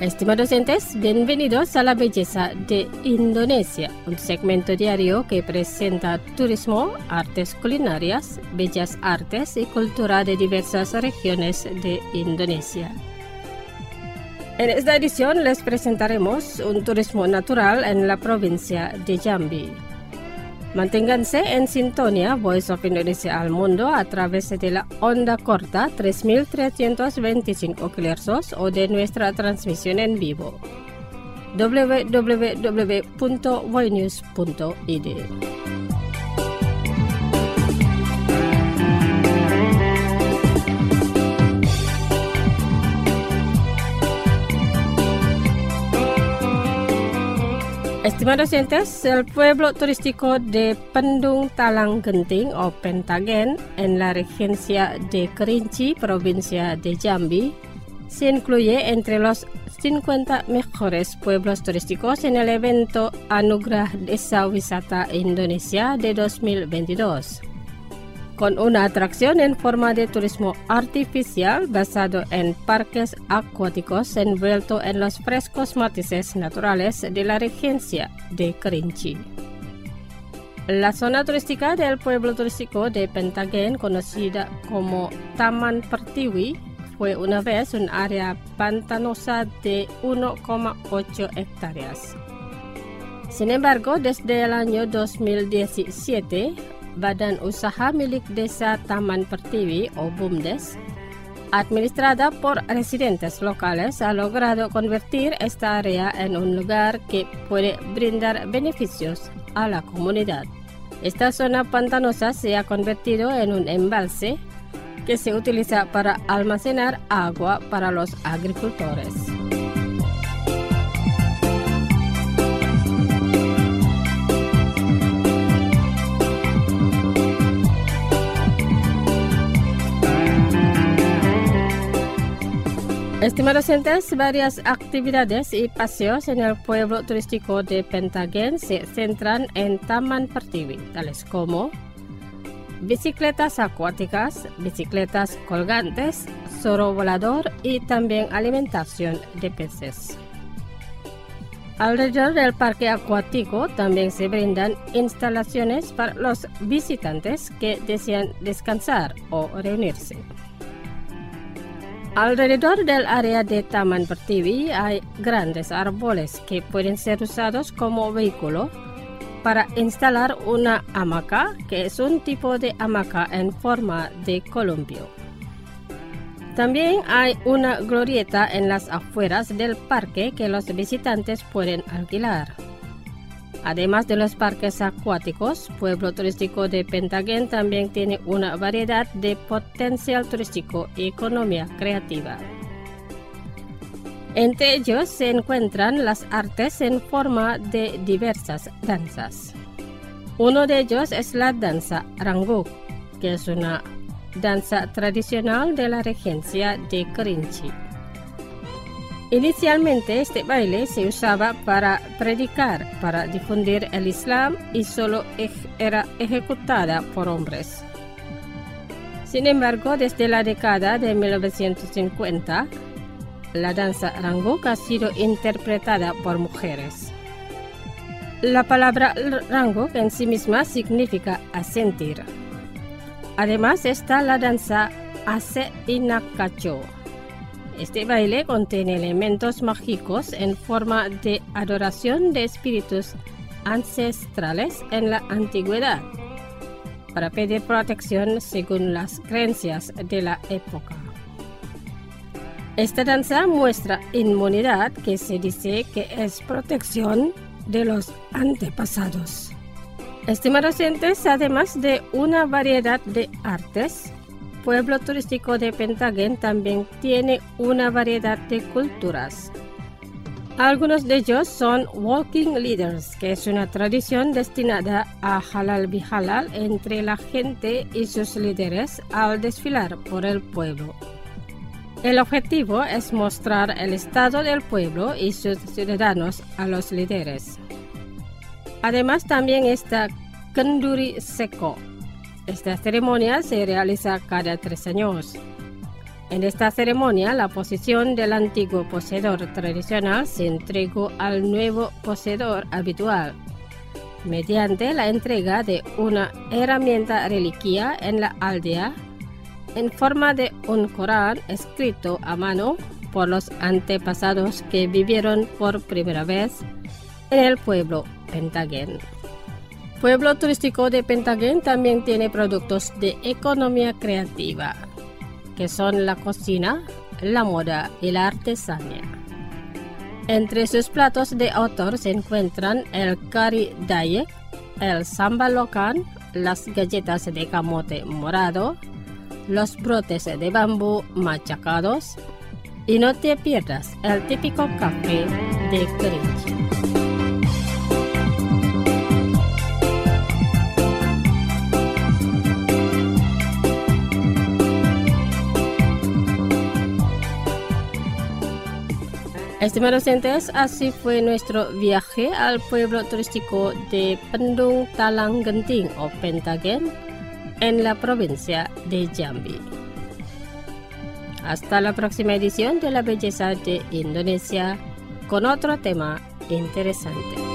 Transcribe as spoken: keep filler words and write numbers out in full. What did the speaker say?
Estimados oyentes, bienvenidos a La Belleza de Indonesia, un segmento diario que presenta turismo, artes culinarias, bellas artes y cultura de diversas regiones de Indonesia. En esta edición les presentaremos un turismo natural en la provincia de Jambi. Manténganse en sintonía Voice of Indonesia al mundo a través de la onda corta tres mil trescientos veinticinco kilohertz o de nuestra transmisión en vivo w w w punto voinews punto i d. Estimados oyentes, el pueblo turístico de Pendung Talang Genting o Pentagen en la regencia de Kerinci, provincia de Jambi, se incluye entre los cincuenta mejores pueblos turísticos en el evento Anugerah Desa Wisata Indonesia de dos mil veintidós. Con una atracción en forma de turismo artificial basado en parques acuáticos envuelto en los frescos matices naturales de la regencia de Kerinci. La zona turística del pueblo turístico de Pentagen, conocida como Taman Pertiwi, fue una vez un área pantanosa de uno coma ocho hectáreas. Sin embargo, desde el año dos mil diecisiete, Badan Usaha Milik Desa Taman Pertiwi o BUMDes, administrada por residentes locales, ha logrado convertir esta área en un lugar que puede brindar beneficios a la comunidad. Esta zona pantanosa se ha convertido en un embalse que se utiliza para almacenar agua para los agricultores. Estimados oyentes, varias actividades y paseos en el pueblo turístico de Pentagen se centran en Taman Pertiwi, tales como bicicletas acuáticas, bicicletas colgantes, zorro volador y también alimentación de peces. Alrededor del parque acuático también se brindan instalaciones para los visitantes que desean descansar o reunirse. Alrededor del área de Taman Pertiwi hay grandes árboles que pueden ser usados como vehículo para instalar una hamaca, que es un tipo de hamaca en forma de columpio. También hay una glorieta en las afueras del parque que los visitantes pueden alquilar. Además de los parques acuáticos, pueblo turístico de Pentagen también tiene una variedad de potencial turístico y economía creativa. Entre ellos se encuentran las artes en forma de diversas danzas. Uno de ellos es la danza Rangguk, que es una danza tradicional de la regencia de Kerinci. Inicialmente este baile se usaba para predicar, para difundir el Islam y solo era ejecutada por hombres. Sin embargo, desde la década de mil novecientos cincuenta, la danza Rangguk ha sido interpretada por mujeres. La palabra Rangguk en sí misma significa asentir. Además está la danza Ase Inakacho. Este baile contiene elementos mágicos en forma de adoración de espíritus ancestrales en la antigüedad, para pedir protección según las creencias de la época. Esta danza muestra inmunidad, que se dice que es protección de los antepasados. Estimados oyentes, además de una variedad de artes, pueblo turístico de Pentagen también tiene una variedad de culturas. Algunos de ellos son Walking Leaders, que es una tradición destinada a halal bihalal entre la gente y sus líderes al desfilar por el pueblo. El objetivo es mostrar el estado del pueblo y sus ciudadanos a los líderes. Además también está Kenduri Seko. Esta ceremonia se realiza cada tres años. En esta ceremonia, la posición del antiguo poseedor tradicional se entregó al nuevo poseedor habitual, mediante la entrega de una herramienta reliquia en la aldea, en forma de un Corán escrito a mano por los antepasados que vivieron por primera vez en el pueblo Pentagén. Pueblo turístico de Pentagén también tiene productos de economía creativa, que son la cocina, la moda y la artesanía. Entre sus platos de autor se encuentran el kari Dayak, el sambal locan, las galletas de camote morado, los brotes de bambú machacados y no te pierdas el típico café de Kerinci. Estimados oyentes, así fue nuestro viaje al pueblo turístico de Pendung Talang Genting o Pentagén en la provincia de Jambi. Hasta la próxima edición de La Belleza de Indonesia con otro tema interesante.